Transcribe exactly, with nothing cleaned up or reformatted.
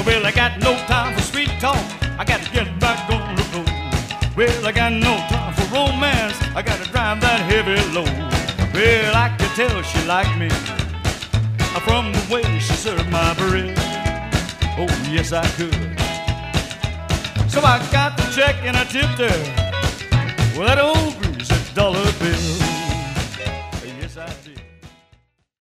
Well, I got no time for sweet talk. I got to get back on the road. Well, I got no time for romance. I got to drive that heavy load. Well, I could tell she liked me from the way she served my bread. Oh, yes, I could. So I got the check and I tipped her with that old greasy dollar bill.